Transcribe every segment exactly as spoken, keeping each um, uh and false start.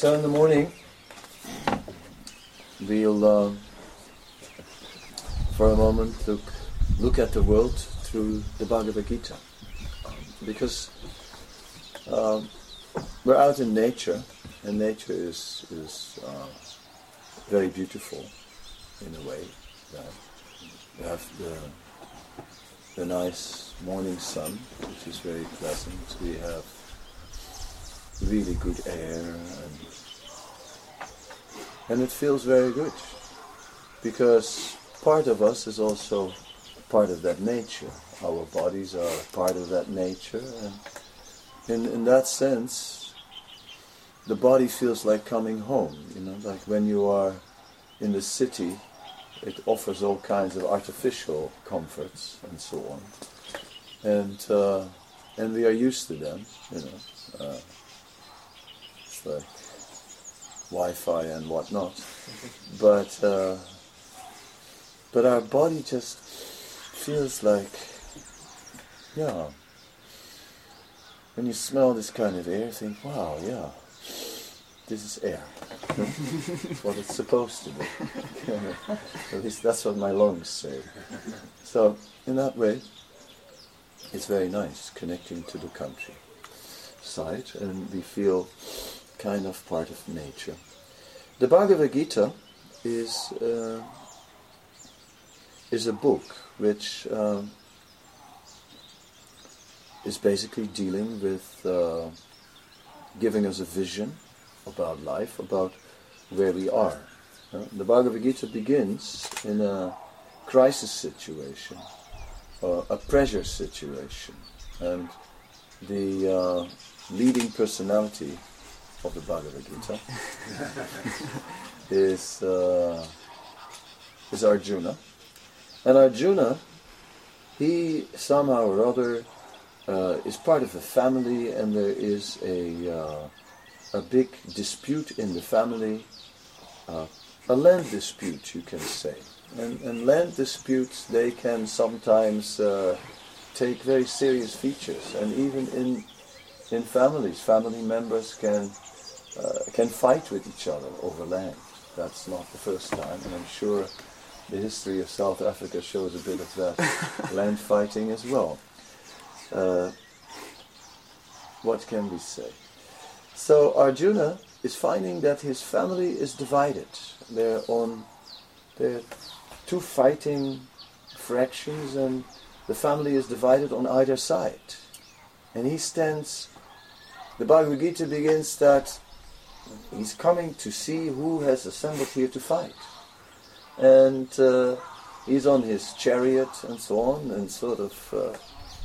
So in the morning, we'll, uh, for a moment, look look at the world through the Bhagavad Gita, because um, we're out in nature, and nature is is uh, very beautiful in a way. That we have the the nice morning sun, which is very pleasant. We have really good air, and and it feels very good, because part of us is also part of that nature. Our bodies are part of that nature, and in in that sense, the body feels like coming home. You know, like when you are in the city, it offers all kinds of artificial comforts and so on, and uh, and we are used to them. You know. Uh, like Wi-Fi and whatnot, but uh, but our body just feels like, yeah. When you smell this kind of air, you think, wow, yeah, this is air. It's what it's supposed to be. At least that's what my lungs say. So in that way, it's very nice connecting to the country side, and we feel kind of part of nature. The Bhagavad Gita is uh, is a book which uh, is basically dealing with uh, giving us a vision about life, about where we are. Uh, the Bhagavad Gita begins in a crisis situation, uh, a pressure situation, and the uh, leading personality of the Bhagavad Gita is uh, is Arjuna, and Arjuna, he somehow or other uh, is part of a family, and there is a uh, a big dispute in the family, uh, a land dispute, you can say, and and land disputes, they can sometimes uh, take very serious features, and even in in families, family members can. Uh, can fight with each other over land. That's not the first time, and I'm sure the history of South Africa shows a bit of that land fighting as well. Uh, what can we say? So Arjuna is finding that his family is divided. They're on, they're two fighting fractions, and the family is divided on either side. And he stands. The Bhagavad Gita begins that he's coming to see who has assembled here to fight. And uh, he's on his chariot and so on, and sort of... Uh,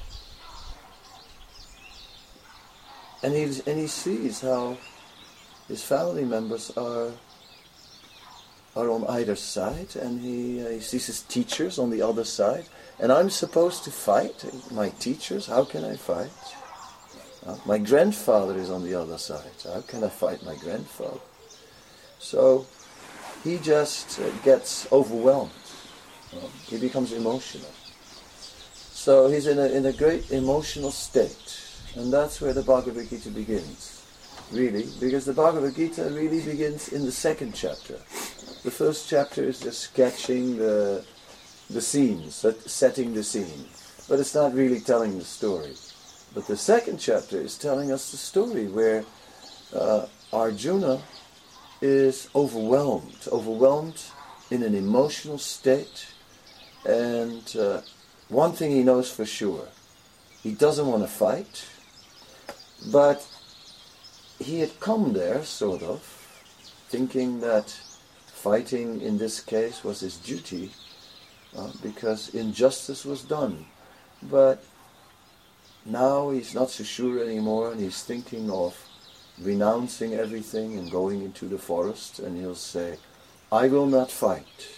and, he's, and he sees how his family members are are on either side, and he, uh, he sees his teachers on the other side. And I'm supposed to fight my teachers? How can I fight? Uh, my grandfather is on the other side. How can I fight my grandfather? So he just uh, gets overwhelmed. Uh, he becomes emotional. So he's in a in a great emotional state, and that's where the Bhagavad Gita begins, really, because the Bhagavad Gita really begins in the second chapter. The first chapter is just sketching the the scenes, setting the scene, but it's not really telling the story. But the second chapter is telling us the story where uh, Arjuna is overwhelmed, overwhelmed in an emotional state, and uh, one thing he knows for sure, he doesn't want to fight, but he had come there, sort of, thinking that fighting in this case was his duty, uh, because injustice was done. But now he's not so sure anymore, and he's thinking of renouncing everything and going into the forest, and he'll say, I will not fight.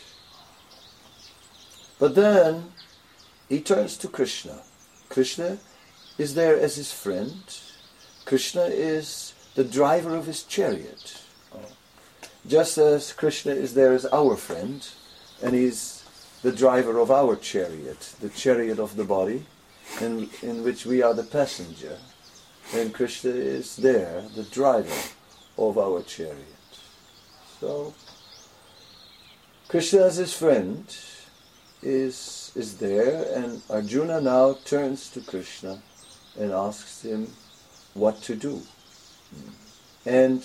But then he turns to Krishna. Krishna is there as his friend. Krishna is the driver of his chariot. Just as Krishna is there as our friend, and he's the driver of our chariot, the chariot of the body, in, in which we are the passenger. And Krishna is there, the driver of our chariot. So Krishna as his friend is is there, and Arjuna now turns to Krishna and asks him what to do. And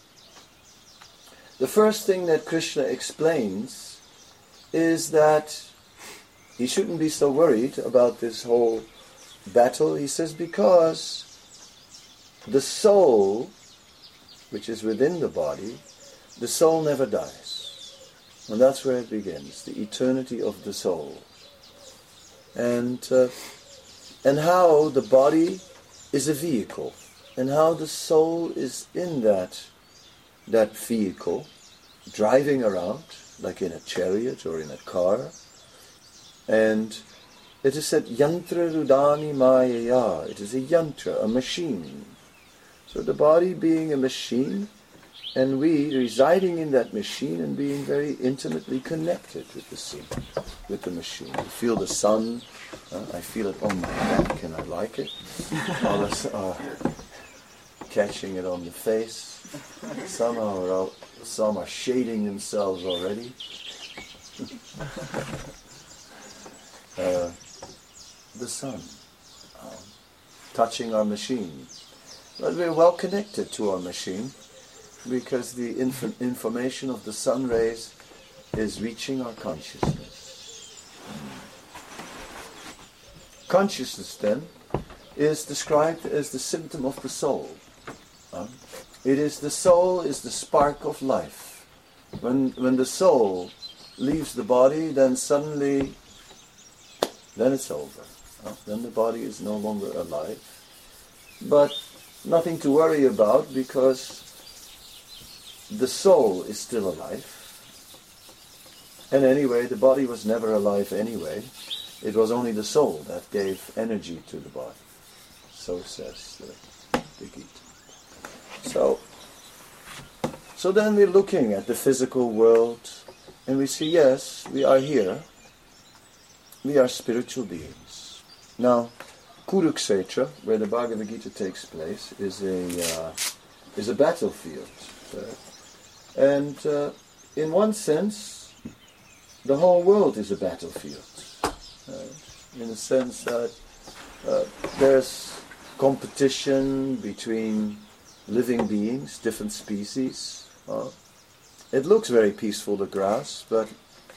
the first thing that Krishna explains is that he shouldn't be so worried about this whole battle. He says, because the soul, which is within the body, the soul never dies. And that's where it begins, the eternity of the soul. And uh, and how the body is a vehicle, and how the soul is in that that vehicle, driving around, like in a chariot or in a car. And it is said, yantra rudani mayaya. It is a yantra, a machine. So the body being a machine, and we residing in that machine and being very intimately connected with the scene, with the machine. You feel the sun, uh, I feel it on my back and I like it. Others are catching it on the face. Some are, some are shading themselves already. uh, the sun, um, touching our machine. But we're well connected to our machine, because the inf- information of the sun rays is reaching our consciousness. Consciousness, then, is described as the symptom of the soul. Uh, it is the soul is the spark of life. When when the soul leaves the body, then suddenly, then it's over. Uh, then the body is no longer alive. But nothing to worry about, because the soul is still alive. And anyway, the body was never alive anyway. It was only the soul that gave energy to the body. So says the, the Gita. So, so then we're looking at the physical world, and we see, yes, we are here. We are spiritual beings. Now, Kurukshetra, where the Bhagavad Gita takes place, is a uh, is a battlefield. Uh, and uh, in one sense, the whole world is a battlefield. Uh, in the sense that uh, there's competition between living beings, different species. Uh, it looks very peaceful, the grass, but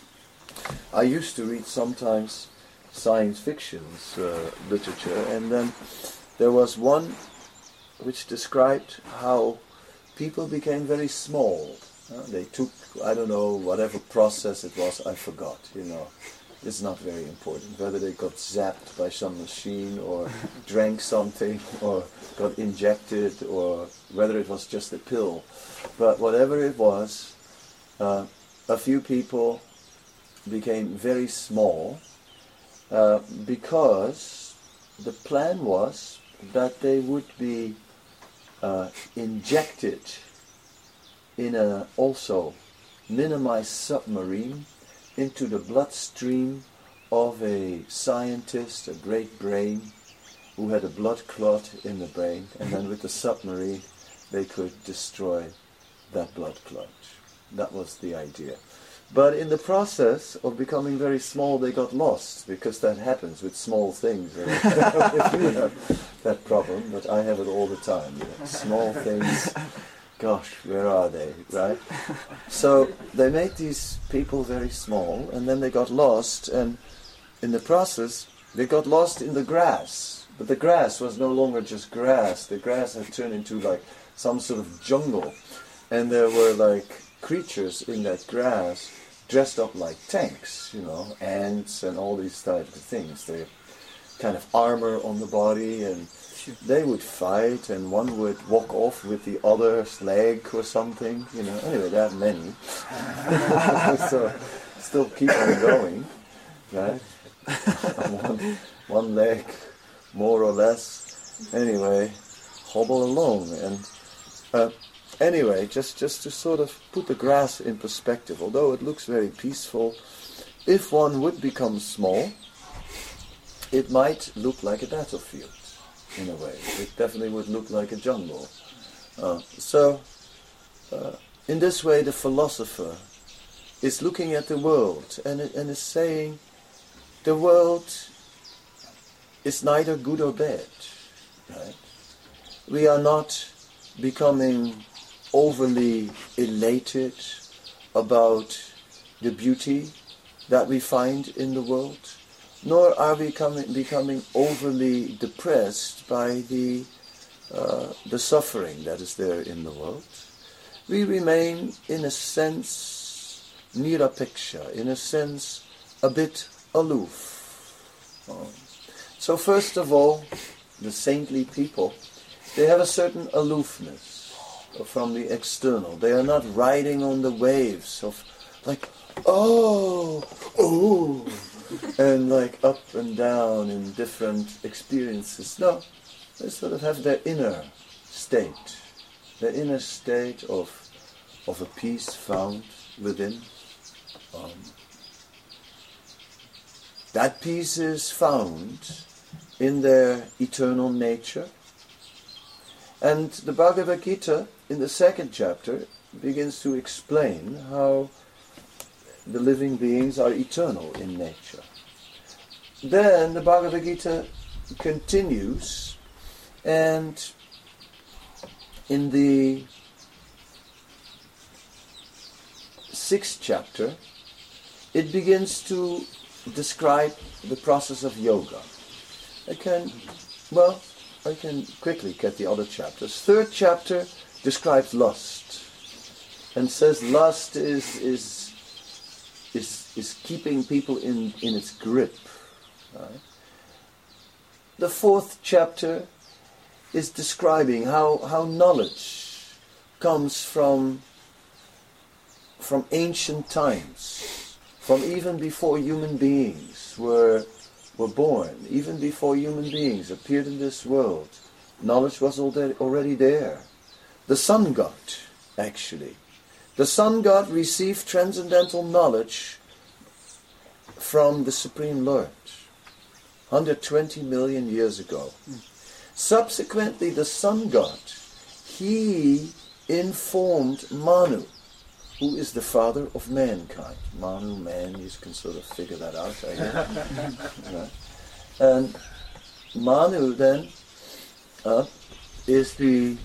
I used to read sometimes science fiction uh, literature, and then there was one which described how people became very small. Uh, they took, I don't know, whatever process it was, I forgot, you know. It's not very important, whether they got zapped by some machine, or drank something, or got injected, or whether it was just a pill. But whatever it was, uh, a few people became very small, uh, because the plan was that they would be uh, injected in a also minimized submarine into the bloodstream of a scientist, a great brain, who had a blood clot in the brain, and then with the submarine they could destroy that blood clot. That was the idea. But in the process of becoming very small, they got lost, because that happens with small things. If you have that problem, but I have it all the time. You know, small things, gosh, where are they, right? So they made these people very small, and then they got lost, and in the process, they got lost in the grass. But the grass was no longer just grass. The grass had turned into like some sort of jungle, and there were like creatures in that grass dressed up like tanks, you know, ants and all these types of things. They kind of armor on the body, and they would fight, and one would walk off with the other's leg or something, you know. Anyway, there are many. So still keep on going, right? one, one leg, more or less. Anyway, hobble along. And uh, anyway, just, just to sort of put the grass in perspective, although it looks very peaceful, if one would become small, it might look like a battlefield. In a way, it definitely would look like a jungle. Uh, so, in this way the philosopher is looking at the world and, and is saying the world is neither good or bad. Right? We are not becoming overly elated about the beauty that we find in the world, nor are we coming, becoming overly depressed by the uh, the suffering that is there in the world. We remain, in a sense, nirapeksha, in a sense, a bit aloof. Um, so first of all, the saintly people, they have a certain aloofness from the external. They are not riding on the waves of like, oh, oh, and like up and down in different experiences. No, they sort of have their inner state, their inner state of of a peace found within. Um, that peace is found in their eternal nature. And the Bhagavad Gita, in the second chapter, begins to explain how the living beings are eternal in nature. Then the Bhagavad Gita continues, and in the sixth chapter, it begins to describe the process of yoga. I can, well, I can quickly get the other chapters. Third chapter describes lust and says lust is is is is keeping people in, in its grip. Right? The fourth chapter is describing how, how knowledge comes from from ancient times, from even before human beings were were born, even before human beings appeared in this world. Knowledge was already, already there. The sun god, actually. The sun god received transcendental knowledge from the Supreme Lord one hundred twenty million years ago. Mm. Subsequently, the sun god, he informed Manu, who is the father of mankind. Manu, man, you can sort of figure that out, I guess. Right. And Manu then uh, is the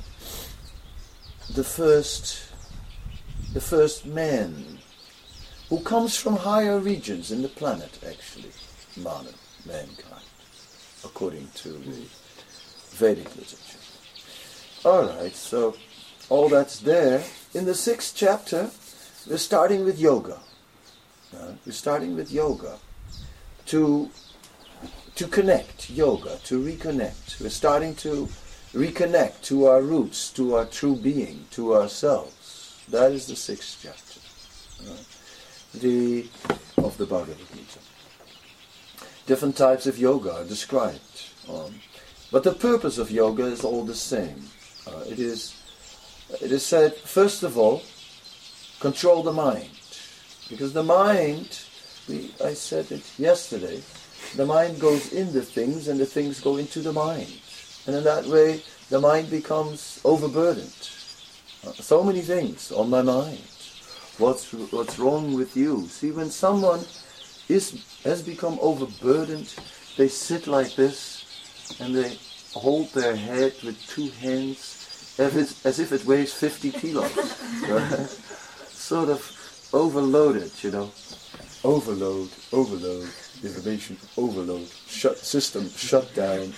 the first the first man who comes from higher regions in the planet, actually. Manu, mankind, according to the Vedic literature. Alright, so all that's there. In the sixth chapter, we're starting with yoga. Uh, we're starting with yoga to to connect, yoga, to reconnect. We're starting to reconnect to our roots, to our true being, to ourselves. That is the sixth chapter uh, the of the Bhagavad Gita. Different types of yoga are described, um, but the purpose of yoga is all the same. Uh, it is it is said, first of all, control the mind. Because the mind, we, I said it yesterday, the mind goes into things and the things go into the mind. And in that way, the mind becomes overburdened. Uh, so many things on my mind. What's what's wrong with you? See, when someone is has become overburdened, they sit like this and they hold their head with two hands as if, as if it weighs fifty kilos. Right? Sort of overloaded, you know. Overload, overload, information overload, shut system shut down.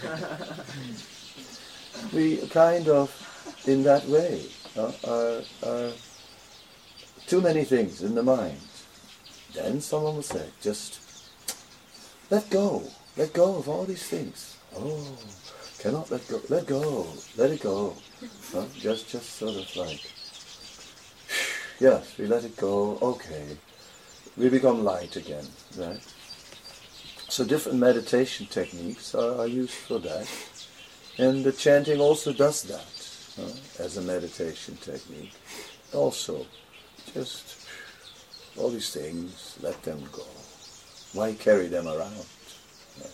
We kind of, in that way, uh, are, are too many things in the mind. Then someone will say, just let go, let go of all these things. Oh, cannot let go, let go, let it go. Huh? Just, just sort of like, yes, we let it go, okay. We become light again, right? So different meditation techniques are, are used for that. And the chanting also does that, uh, as a meditation technique. Also, just all these things, let them go. Why carry them around? Right?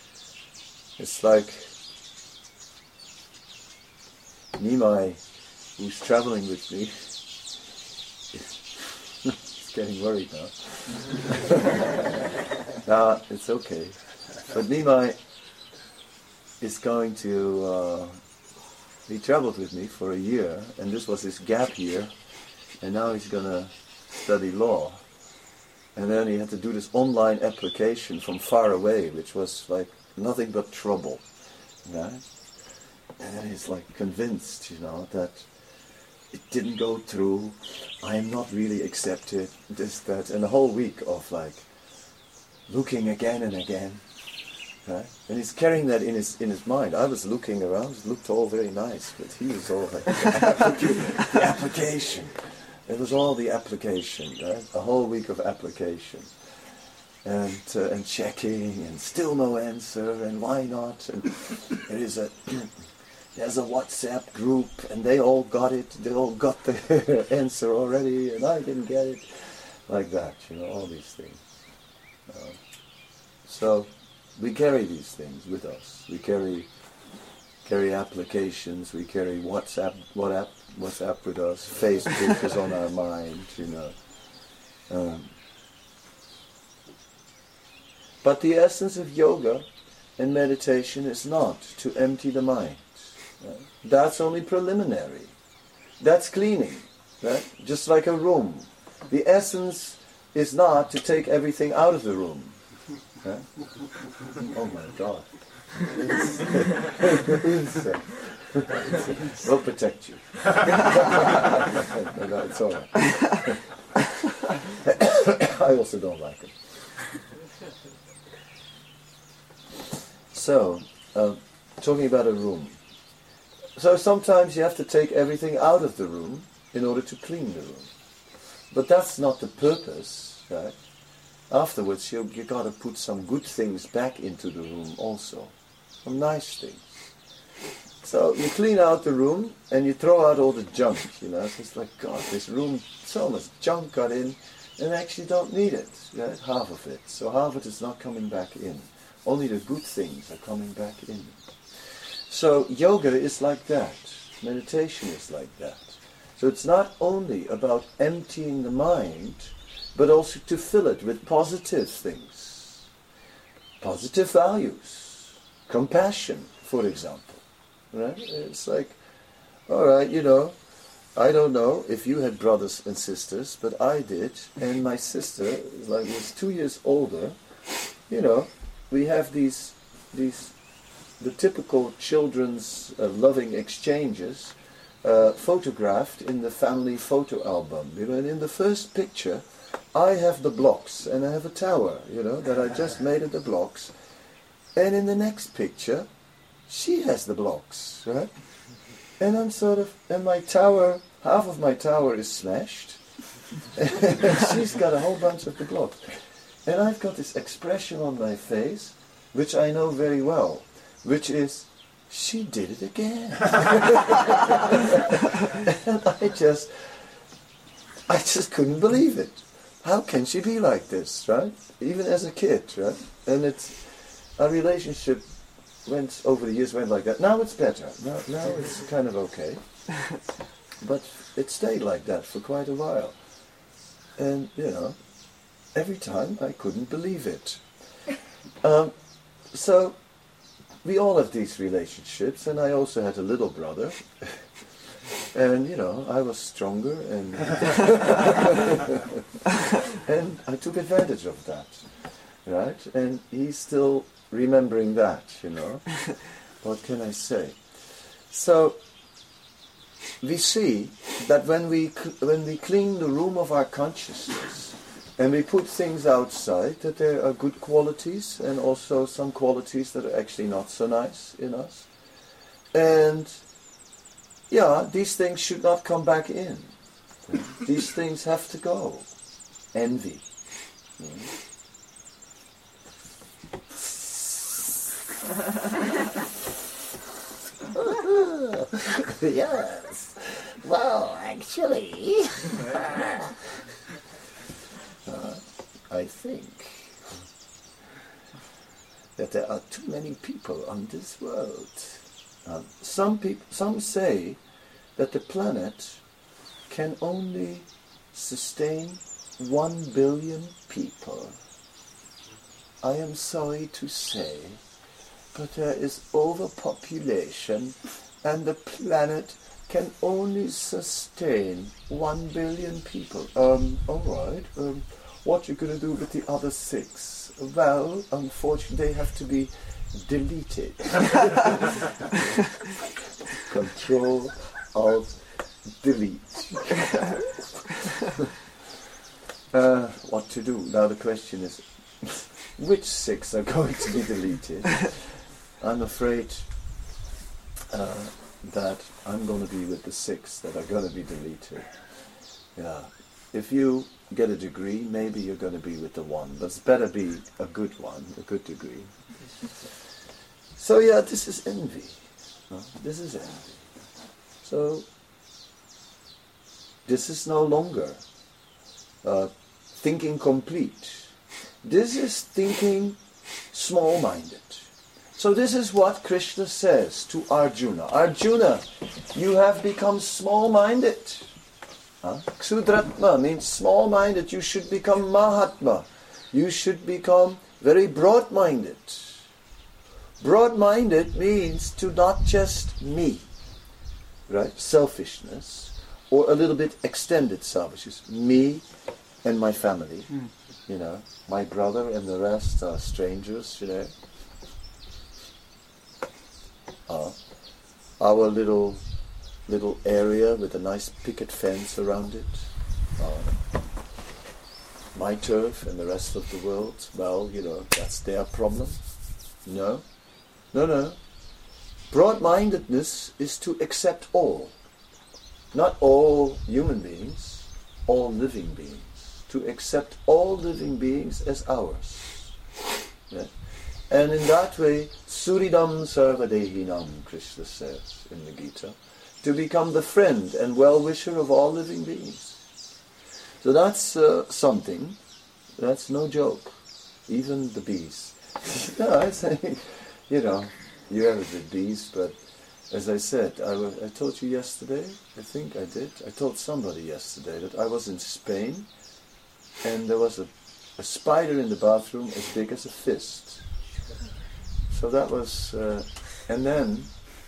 It's like Nimai who's traveling with me, he's getting worried now. Nah, it's okay. But Nimai is going to, uh, he traveled with me for a year, and this was his gap year, and now he's going to study law. And then he had to do this online application from far away, which was like nothing but trouble. Right? And then he's like convinced, you know, that it didn't go through, I am not really accepted, this, that, and a whole week of like looking again and again. Right? And he's carrying that in his in his mind. I was looking around, it looked all very nice, but he was all like, the application. It was all the application, right? A whole week of application. And uh, and checking, and still no answer, and why not? And there is a there's a WhatsApp group, and they all got it, they all got their answer already, and I didn't get it. Like that, you know, all these things. Uh, so we carry these things with us. We carry carry applications, we carry WhatsApp, WhatsApp, WhatsApp with us, Facebook is on our mind, you know. Um, but the essence of yoga and meditation is not to empty the mind. Right? That's only preliminary. That's cleaning, right? Just like a room. The essence is not to take everything out of the room. Right? Oh my God. We'll protect you. No, no, it's all right. I also don't like it. So, uh, talking about a room. So sometimes you have to take everything out of the room in order to clean the room. But that's not the purpose, right? Afterwards, you you got to put some good things back into the room also, some nice things. So you clean out the room and you throw out all the junk. You know, it's just like, God, this room, so much junk got in, and I actually don't need it. Right? Half of it. So half of it is not coming back in. Only the good things are coming back in. So yoga is like that. Meditation is like that. So it's not only about emptying the mind, but also to fill it with positive things, positive values, compassion, for example. Right? It's like, all right, you know, I don't know if you had brothers and sisters, but I did, and my sister, like, was two years older. You know, we have these, these, the typical children's uh, loving exchanges, uh, photographed in the family photo album. You know, and in the first picture, I have the blocks, and I have a tower, you know, that I just made of the blocks. And in the next picture, she has the blocks, right? And I'm sort of, and my tower, half of my tower is smashed. And she's got a whole bunch of the blocks. And I've got this expression on my face, which I know very well, which is, she did it again. And I just, I just couldn't believe it. How can she be like this, right? Even as a kid, right? And it's, our relationship went, over the years, went like that. Now it's better. Now, now it's kind of okay. But it stayed like that for quite a while. And, you know, every time I couldn't believe it. Um, so, we all have these relationships, and I also had a little brother. And, you know, I was stronger, and and I took advantage of that, right? And he's still remembering that, you know. What can I say? So, we see that when we when we clean the room of our consciousness, and we put things outside, that there are good qualities, and also some qualities that are actually not so nice in us. And yeah, these things should not come back in. These things have to go. Envy. Yes. Well, actually, uh, I think that there are too many people on this world. Uh, some people, some say that the planet can only sustain one billion people. I am sorry to say, but there is overpopulation and the planet can only sustain one billion people. Um, alright, um, what you gonna do with the other six? Well, unfortunately they have to be deleted. Control, Alt, delete. uh, what to do? Now the question is, which six are going to be deleted? I'm afraid uh, that I'm going to be with the six that are going to be deleted. Yeah. If you get a degree, maybe you're going to be with the one, but it's better be a good one, a good degree. So yeah, this is envy. No? This is envy. So this is no longer uh, thinking complete. This is thinking small-minded. So this is what Krishna says to Arjuna. Arjuna, you have become small-minded. Huh? Ksudratma means small-minded. You should become Mahatma. You should become very broad-minded. Broad-minded means to not just me, right? Selfishness, or a little bit extended selfishness. Me and my family, mm. you know. My brother and the rest are strangers, you know. Uh, our little little area with a nice picket fence around it. Uh, my turf and the rest of the world, well, you know, that's their problem. No, no, no. Broad-mindedness is to accept all. Not all human beings, all living beings. To accept all living beings as ours. Yeah? And in that way, Suridam Sarvadehinam, Krishna says in the Gita, to become the friend and well-wisher of all living beings. So that's uh, something, that's no joke. Even the bees. No, I say, you know, you have the bees, but as I said, I, I told you yesterday, I think I did, I told somebody yesterday that I was in Spain, and there was a, a spider in the bathroom as big as a fist. So that was, uh, and then,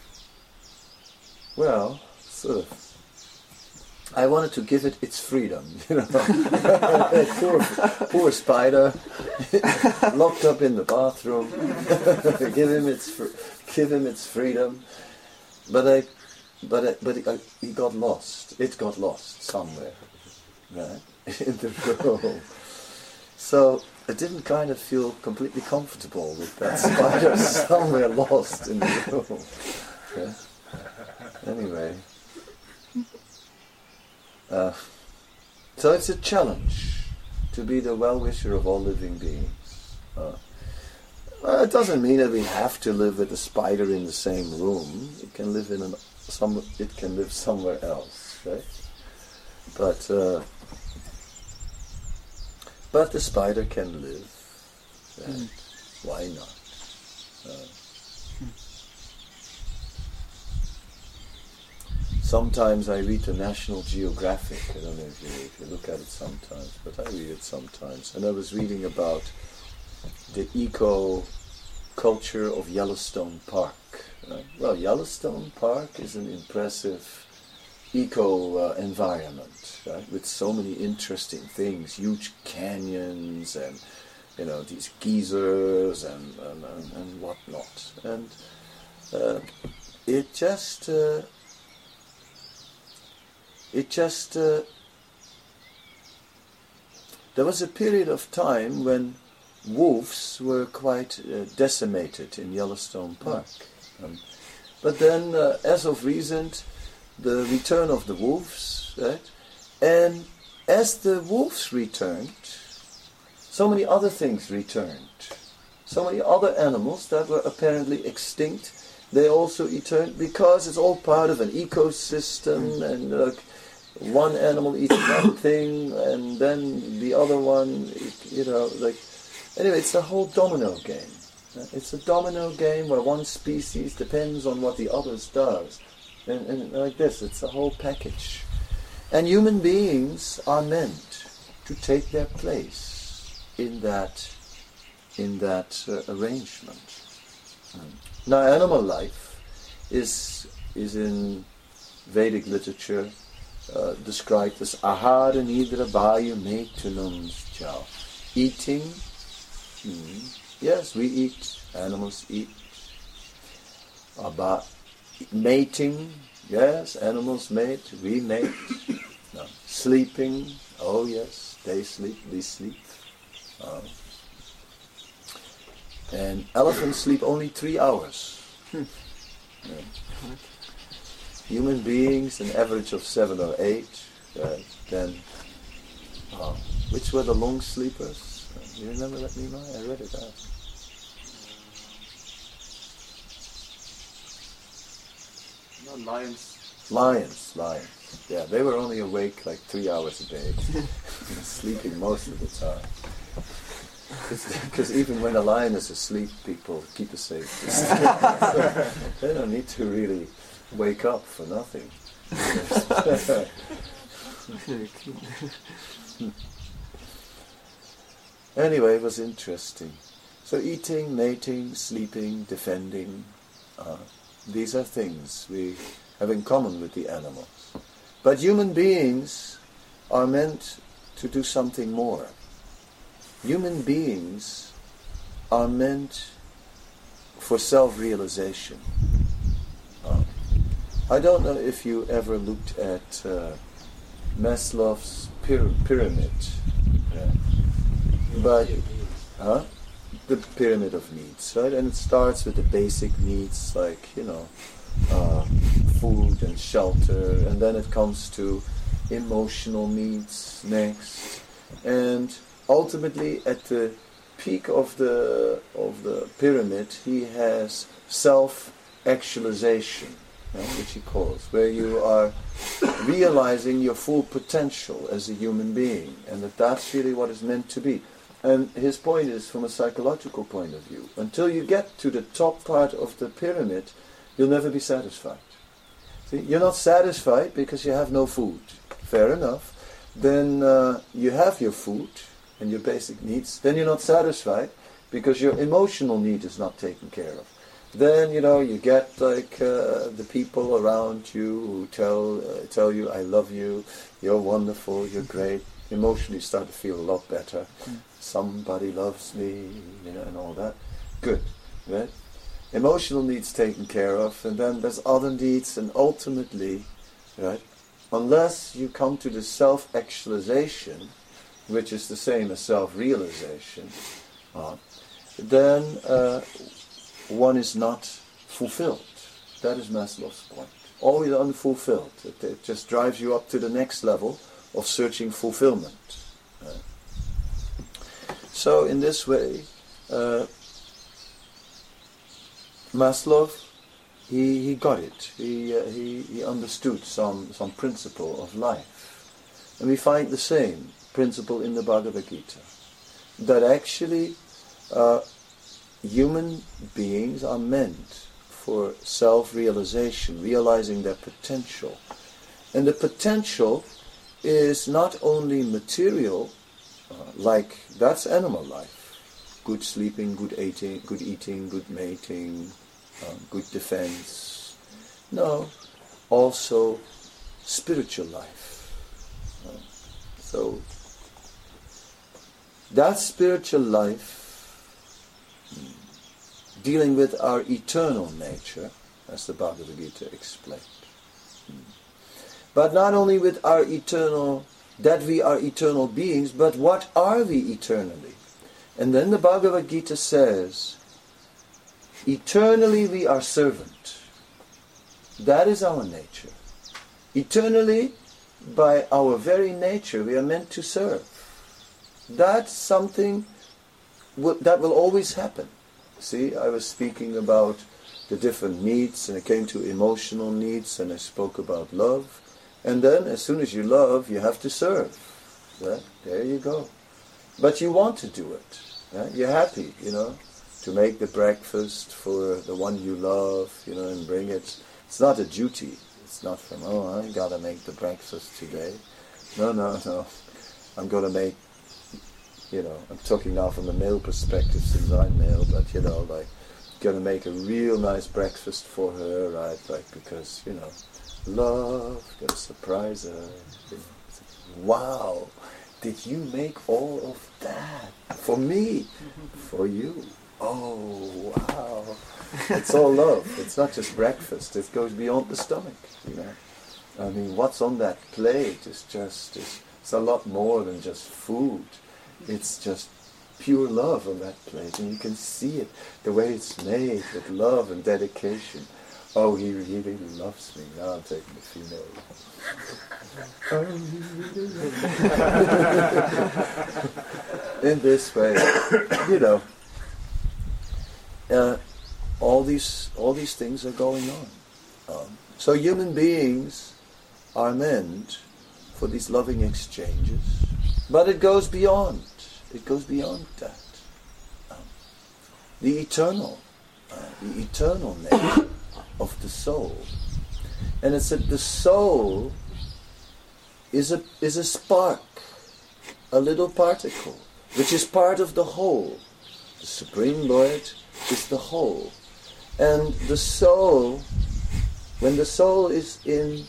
well, sort of, I wanted to give it its freedom, you know. poor, poor spider, locked up in the bathroom. give him its, fr- give him its freedom. But I, but I, but I, he got lost. It got lost somewhere, right? In the room. So I didn't kind of feel completely comfortable with that spider somewhere lost in the room. Yeah. Anyway. Uh, so it's a challenge to be the well-wisher of all living beings. Uh, well, it doesn't mean that we have to live with a spider in the same room. It can live in an, some. It can live somewhere else, right? But uh, but the spider can live. Right? Mm. Why not? Uh, Sometimes I read the National Geographic. I don't know if you, if you look at it sometimes, but I read it sometimes. And I was reading about the eco-culture of Yellowstone Park. Right? Well, Yellowstone Park is an impressive eco-environment, uh, right? With so many interesting things, huge canyons and, you know, these geysers and, and, and, and whatnot. And uh, it just... Uh, It just, uh, there was a period of time when wolves were quite uh, decimated in Yellowstone Park. Um, but then, uh, as of recent, the return of the wolves, right? And as the wolves returned, so many other things returned. So many other animals that were apparently extinct, they also returned because it's all part of an ecosystem and uh, one animal eats one thing, and then the other one, you know, like... Anyway, it's a whole domino game. It's a domino game where one species depends on what the others does. And, and like this, it's a whole package. And human beings are meant to take their place in that, in that uh, arrangement. Mm. Now, animal life is is in Vedic literature uh, described as ahara nidra bayu metunumscha. Eating, mm, yes, we eat. Animals eat. About mating, yes, animals mate, we mate. No. Sleeping, oh yes, they sleep, we sleep. Uh, and elephants sleep only three hours. Yeah. Human beings, an average of seven or eight. Uh, then, uh, which were the long sleepers? Uh, you remember that, Nima? I read it out. No, lions. Lions, lions. Yeah, they were only awake like three hours a day, sleeping most of the time. Because even when a lion is asleep, people keep it safe. They don't need to really wake up for nothing. Anyway, it was interesting. So eating, mating, sleeping, defending, uh, these are things we have in common with the animals. But human beings are meant to do something more. Human beings are meant for self-realization. Uh, I don't know if you ever looked at uh, Maslow's pyra- pyramid, yeah. but huh? the pyramid of needs, right? And it starts with the basic needs, like you know, uh, food and shelter, and then it comes to emotional needs next, and ultimately, at the peak of the of the pyramid, he has self-actualization, you know, which he calls, where you are realizing your full potential as a human being, and that that's really what is meant to be. And his point is, from a psychological point of view, until you get to the top part of the pyramid, you'll never be satisfied. See, you're not satisfied because you have no food. Fair enough. Then uh, you have your food and your basic needs, then you're not satisfied because your emotional need is not taken care of. Then, you know, you get like uh, the people around you who tell uh, tell you, I love you, you're wonderful, you're great. Emotionally start to feel a lot better. Mm. Somebody loves me, you know, and all that. Good, right? Emotional needs taken care of, and then there's other needs, and ultimately, right, unless you come to the self-actualization, which is the same as self-realization, uh, then uh, one is not fulfilled. That is Maslow's point. Always unfulfilled. It, it just drives you up to the next level of searching fulfillment. Uh, so in this way, uh, Maslow, he, he got it. He, uh, he, he understood some, some principle of life. And we find the same principle in the Bhagavad Gita, that actually uh, human beings are meant for self-realization, realizing their potential. And the potential is not only material, uh, like that's animal life, good sleeping, good eating, good eating, good mating, uh, good defense. No, also spiritual life. Uh, so that spiritual life, mm, dealing with our eternal nature, as the Bhagavad Gita explained. Mm. But not only with our eternal, that we are eternal beings, but what are we eternally? And then the Bhagavad Gita says, eternally we are servant. That is our nature. Eternally, by our very nature, we are meant to serve. That's something w- that will always happen. See, I was speaking about the different needs, and I came to emotional needs, and I spoke about love. And then, as soon as you love, you have to serve. Well, there you go. But you want to do it. Yeah? You're happy, you know, to make the breakfast for the one you love, you know, and bring it. It's not a duty. It's not from, oh, I gotta make the breakfast today. No, no, no. I'm gonna make, you know, I'm talking now from a male perspective since I'm male, but, you know, like, gonna make a real nice breakfast for her, right? Like, because, you know, love, gonna surprise her. You know, wow, did you make all of that for me? For you? Oh, wow. It's all love. It's not just breakfast. It goes beyond the stomach, you know. I mean, what's on that plate is just, it's, it's a lot more than just food. It's just pure love on that plate, and you can see it, the way it's made with love and dedication. Oh, he really loves me. Now I'm taking a few notes. Oh, he really loves me. In this way, you know, uh, all these all these things are going on. Um, so human beings are meant for these loving exchanges, but it goes beyond. It goes beyond that. Um, the eternal, uh, the eternal nature of the soul, and it's that the soul is a is a spark, a little particle, which is part of the whole. The Supreme Lord is the whole, and the soul, when the soul is in,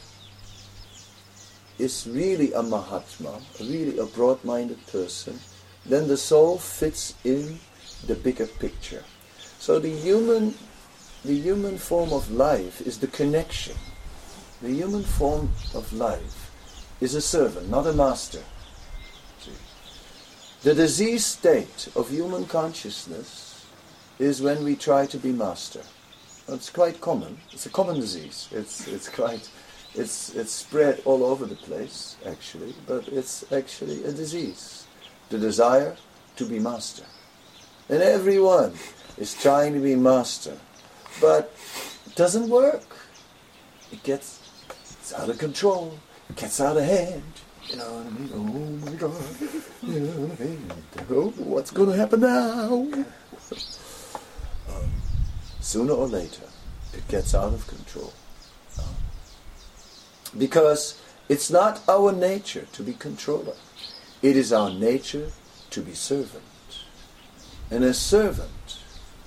is really a Mahatma, really a broad-minded person, then the soul fits in the bigger picture. So the human, the human form of life is the connection. The human form of life is a servant, not a master. See? The disease state of human consciousness is when we try to be master. It's quite common. It's a common disease. It's it's quite, it's it's spread all over the place actually, but it's actually a disease. The desire to be master. And everyone is trying to be master, but it doesn't work. It gets it's out of control. It gets out of hand. You know what I mean? Oh my God. You know what I mean? Oh, what's going to happen now? Um, sooner or later, it gets out of control. Um, because it's not our nature to be controller. It is our nature to be servant. And as servant,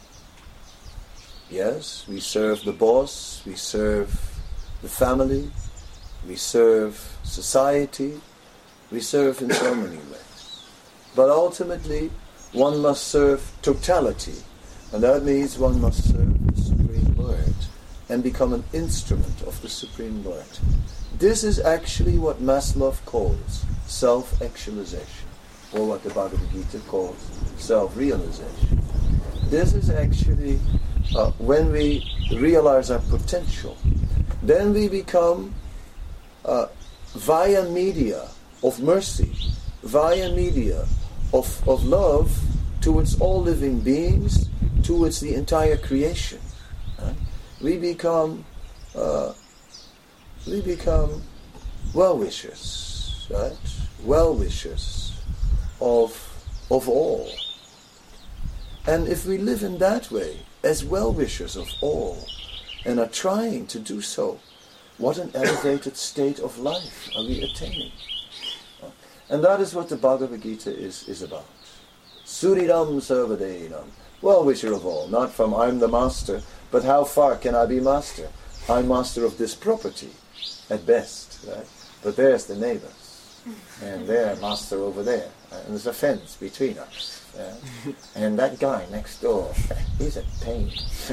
yes, we serve the boss, we serve the family, we serve society, we serve in so many ways. But ultimately, one must serve totality, and that means one must serve the Supreme Lord and become an instrument of the Supreme Lord. This is actually what Maslow calls self-actualization, or what the Bhagavad Gita calls self-realization. This is actually uh, when we realize our potential, then we become uh, via media of mercy, via media of, of love towards all living beings, towards the entire creation. Right? We become uh, we become well-wishers, right? Well-wishers of of all. And if we live in that way, as well-wishers of all, and are trying to do so, what an elevated state of life are we attaining? And that is what the Bhagavad Gita is, is about. Suridam Sarvadenam, well-wisher of all, not from I'm the master, but how far can I be master? I'm master of this property, at best, right? But there's the neighbors, and they're master over there, and there's a fence between us. Yeah? And that guy next door, he's a pain.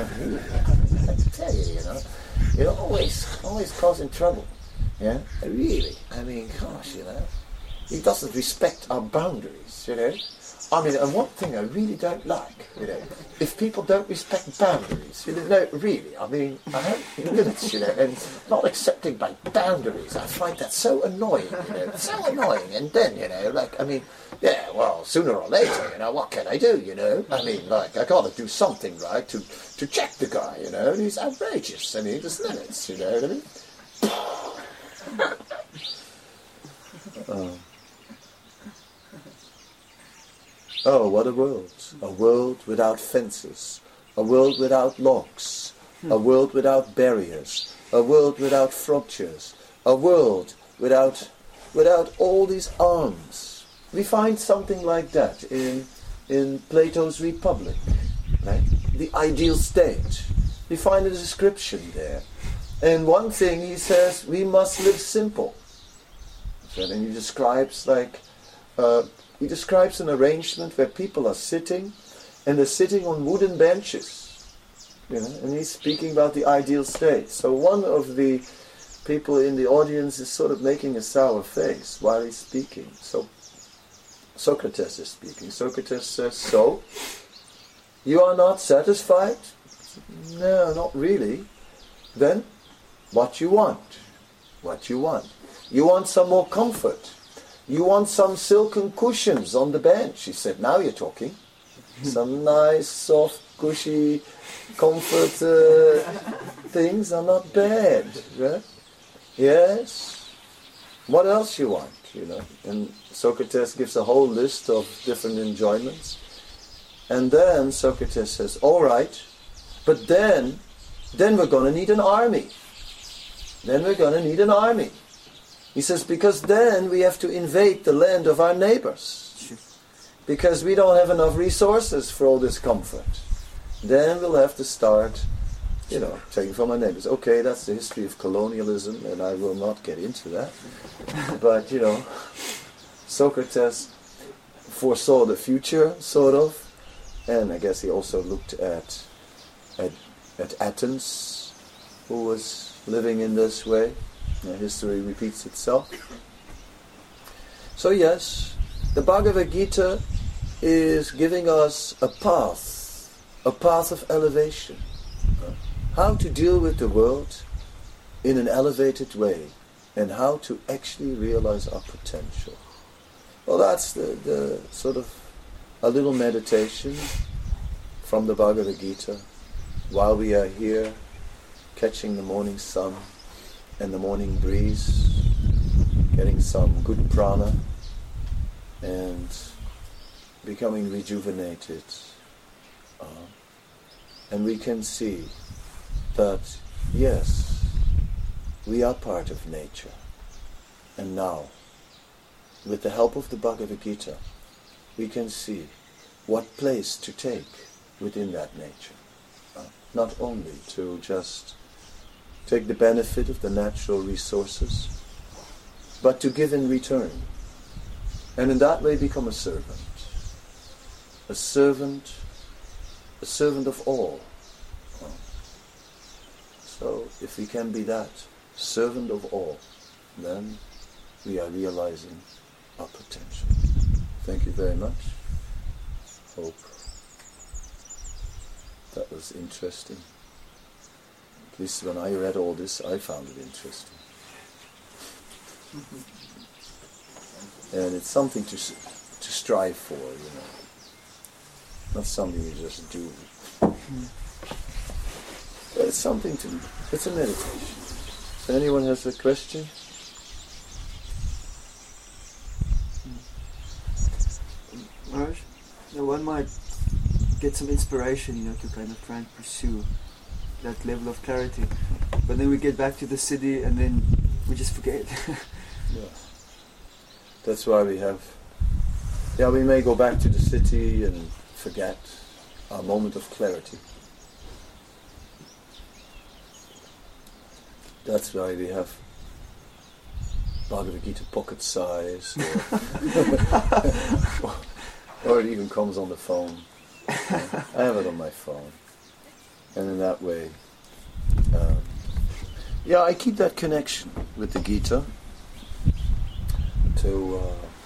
I tell you, you know, you're always, always causing trouble. Yeah, really. I mean, gosh, you know, he doesn't respect our boundaries. You know, I mean, and one thing I really don't like, you know, if people don't respect boundaries. You know, no, really. I mean, I have limits, you know, and not accepting my boundaries. I find that so annoying. You know, so annoying. And then, you know, like, I mean. Yeah, well, sooner or later, you know, what can I do, you know? I mean, like, I gotta do something, right, to to check the guy, you know? And he's outrageous. I mean, there's limits, you know what I mean? oh. oh, what a world. A world without fences. A world without locks. A world without barriers. a world without frontiers, a world without without all these arms. We find something like that in in Plato's Republic, right? The ideal state. We find a description there. And one thing he says, we must live simple. And he describes like uh, he describes an arrangement where people are sitting, and they're sitting on wooden benches, you know, and he's speaking about the ideal state. So one of the people in the audience is sort of making a sour face while he's speaking. So Socrates is speaking. Socrates says, so, you are not satisfied? No, not really. Then, what you want? What you want? You want some more comfort. You want some silken cushions on the bench. He said, now you're talking. Some nice, soft, cushy, comfort uh, things are not bad, right? Yes. What else you want, you know? And Socrates gives a whole list of different enjoyments. And then Socrates says, all right, but then, then we're going to need an army. Then we're going to need an army. He says, because then we have to invade the land of our neighbors. Because we don't have enough resources for all this comfort. Then we'll have to start, you know, taking from our neighbors. Okay, that's the history of colonialism, and I will not get into that. But, you know, Socrates foresaw the future, sort of. And I guess he also looked at, at, at Athens, who was living in this way. And history repeats itself. So yes, the Bhagavad Gita is giving us a path, a path of elevation. How to deal with the world in an elevated way, and how to actually realize our potential. Well, that's the, the sort of a little meditation from the Bhagavad Gita while we are here catching the morning sun and the morning breeze, getting some good prana and becoming rejuvenated. Uh, and we can see that, yes, we are part of nature. And now, with the help of the Bhagavad Gita, we can see what place to take within that nature. Uh, not only to just take the benefit of the natural resources, but to give in return. And in that way become a servant. A servant, a servant of all. So if we can be that, servant of all, then we are realizing our potential. Thank you very much. Hope that was interesting. At least when I read all this, I found it interesting. And it's something to to strive for, you know. Not something you just do. But it's something to, it's a meditation. So anyone has a question? Maharaj, you know, one might get some inspiration, you know, to kind of try and pursue that level of clarity. But then we get back to the city and then we just forget. Yeah. That's why we have, yeah, we may go back to the city and forget our moment of clarity. That's why we have Bhagavad Gita pocket size, or, or it even comes on the phone. I have it on my phone. And in that way, um, yeah, I keep that connection with the Gita to,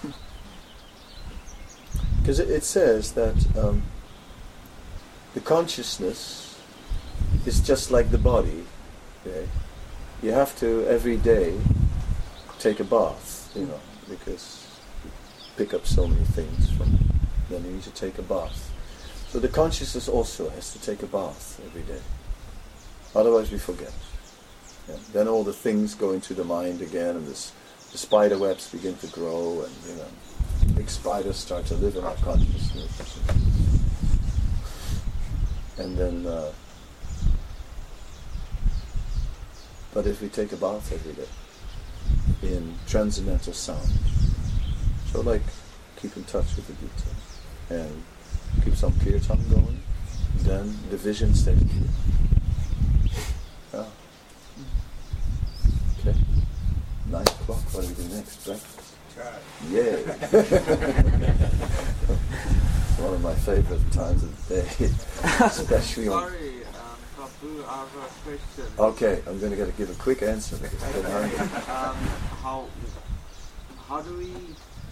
because uh, it, it says that um, the consciousness is just like the body. Okay? You have to every day take a bath, you know, because you pick up so many things from. Then you need to take a bath. So the consciousness also has to take a bath every day. Otherwise we forget. Yeah. Then all the things go into the mind again, and this, the spider webs begin to grow, and you know, big spiders start to live in our consciousness. And then uh, But if we take a bath every day in transcendental sound, so like keep in touch with the Gita and keep some kirtan going, then the vision stays clear. Yeah. Okay. Nine o'clock. What do we do next? Breakfast. Yay! One of my favorite times of the day, especially on. Sorry, um, Prabhu, I have a question. Okay, I'm going to give a quick answer because I've been hungry. Um, how how do we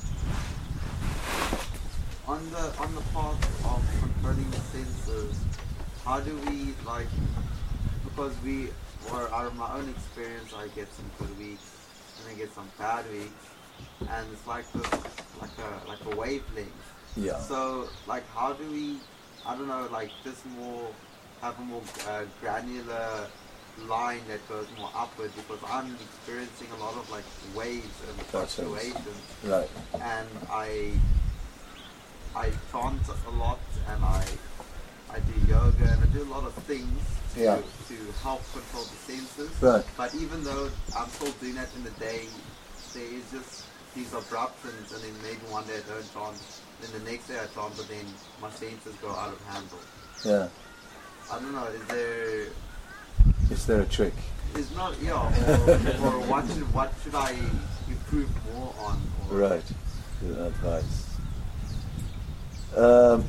on the on the path of controlling the senses? How do we like? Because we, or out of my own experience, I get some good weeks and I get some bad weeks, and it's like this, like a like a wavelength. Yeah. So, like, how do we, I don't know, like, just more, have a more uh, granular line that goes more upward, because I'm experiencing a lot of, like, waves and fluctuations. Right. And I, I chant a lot, and I, I do yoga, and I do a lot of things to, Yeah. to help control the senses. Right. But even though I'm still doing that in the day, there is just these abruptions, and then maybe one day I don't chant. Then the next day I chant, but then my senses go out of handle. Yeah. I don't know, is there... Is there a trick? Is not, yeah, or, or what, should, what should I improve more on? Or, Right. Good advice. Um,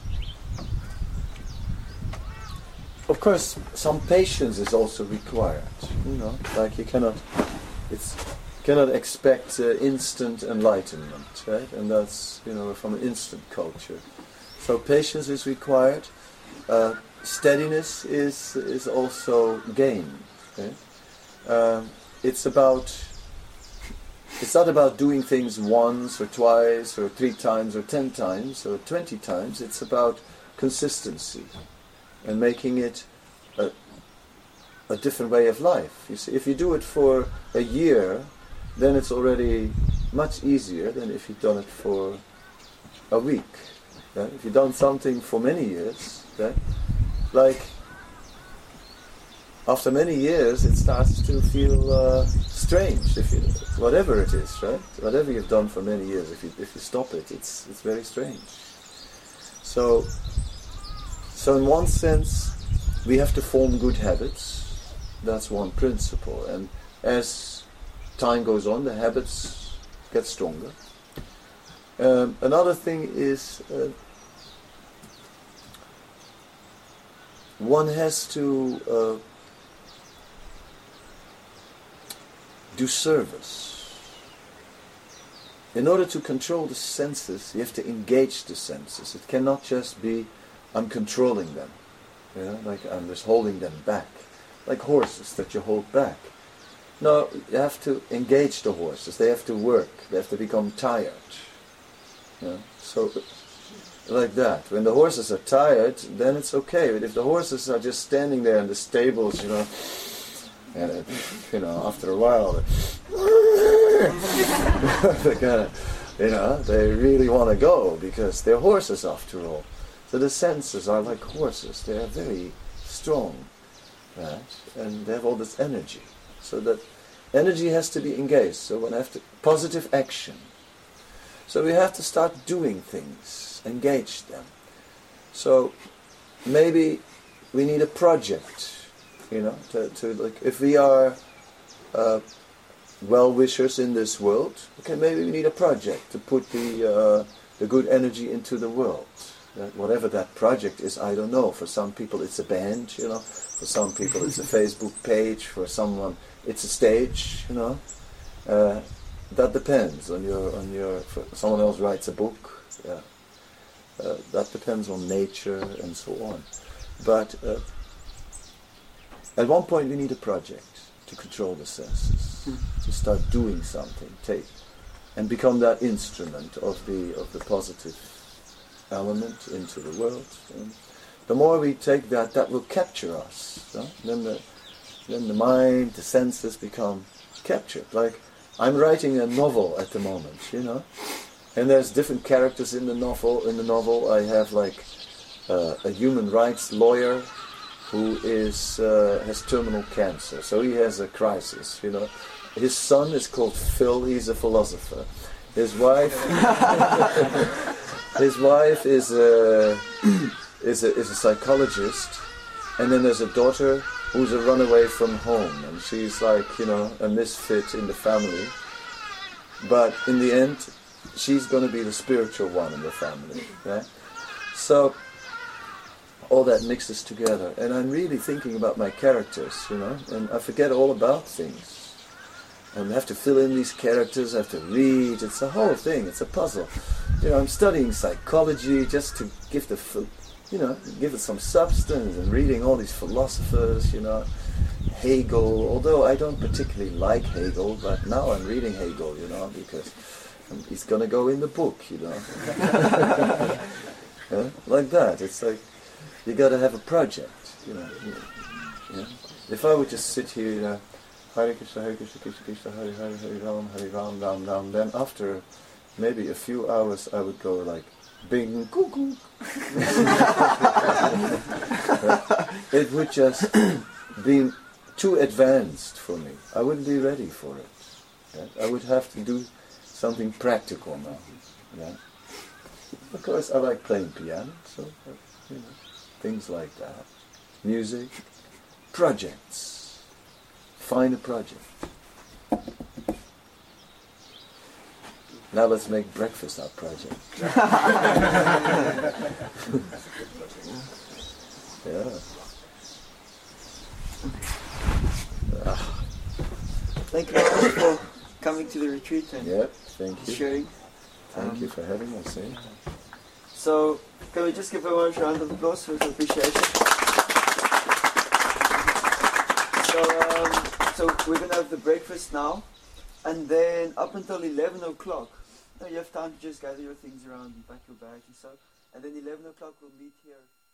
of course, some patience is also required. You know, like you cannot, it's cannot expect uh, instant enlightenment, right? And that's, you know, from an instant culture. So patience is required. Uh, steadiness is is also gained. Okay? Um, it's about. It's not about doing things once or twice or three times or ten times or twenty times. It's about consistency and making it a, a different way of life. You see, if you do it for a year, then it's already much easier than if you've done it for a week. Right? If you've done something for many years, right? Like after many years, it starts to feel uh, strange. If you, whatever it is, right? Whatever you've done for many years, if you if you stop it, it's it's very strange. So, so in one sense, we have to form good habits. That's one principle, and as time goes on, the habits get stronger. Um, another thing is uh, one has to uh, do service. In order to control the senses, you have to engage the senses. It cannot just be, I'm controlling them, you know, like I'm just holding them back, like horses that you hold back. No, you have to engage the horses. They have to work. They have to become tired. You know? So, like that. When the horses are tired, then it's okay. But if the horses are just standing there in the stables, you know, and it, you know, after a while, they kind of, you know, they really want to go because they're horses after all. So the senses are like horses. They are very strong, right? And they have all this energy. So that energy has to be engaged. So when I have to, positive action. So we have to start doing things, engage them. So maybe we need a project, you know, to, to like if we are uh, well-wishers in this world, okay, maybe we need a project to put the uh, the good energy into the world. Right? Whatever that project is, I don't know. For some people it's a band, you know. For some people it's a Facebook page. For someone it's a stage, you know. Uh, that depends on your on your. For someone else writes a book. Yeah. Uh, that depends on nature and so on. But uh, at one point we need a project to control the senses, mm. to start doing something, take and become that instrument of the of the positive element into the world. And the more we take that, that will capture us. Right? Then the then the mind, the senses become captured. Like I'm writing a novel at the moment, you know, and there's different characters in the novel. In the novel, I have like uh, a human rights lawyer who is uh, has terminal cancer. So he has a crisis, you know. His son is called Phil. He's a philosopher. His wife, his wife is a is a is a psychologist, and then there's a daughter who's a runaway from home, and she's like, you know, a misfit in the family. But in the end, she's going to be the spiritual one in the family. Yeah? So all that mixes together, and I'm really thinking about my characters, you know, and I forget all about things. And I have to fill in these characters, I have to read, it's a whole thing, it's a puzzle. You know, I'm studying psychology just to give the, you know, give it some substance, and reading all these philosophers, you know, Hegel, although I don't particularly like Hegel, but now I'm reading Hegel, you know, because he's going to go in the book, you know. Yeah? Like that, it's like, you got to have a project, you know. You know. If I would just sit here, you know, Hare Krishna, Hare Krishna, Krishna Krishna, Hare Hare, Hare Ram, Hare Ram, Ram Ram, then after maybe a few hours I would go like, bing, cuckoo. It would just be too advanced for me. I wouldn't be ready for it. Yeah? I would have to do something practical now. Yeah? Of course, I like playing piano, so you know, things like that. Music, projects. Find a project. Now let's make breakfast our project. Yeah. Ah. Thank you very much for coming to the retreat and Yep, thank you. sharing. Thank Um, you for having us. Eh? So, can we just give everyone a round of applause for his appreciation? So, um, so we're going to have the breakfast now, and then up until eleven o'clock, you have time to just gather your things around and pack your bags and so, and then eleven o'clock we'll meet here.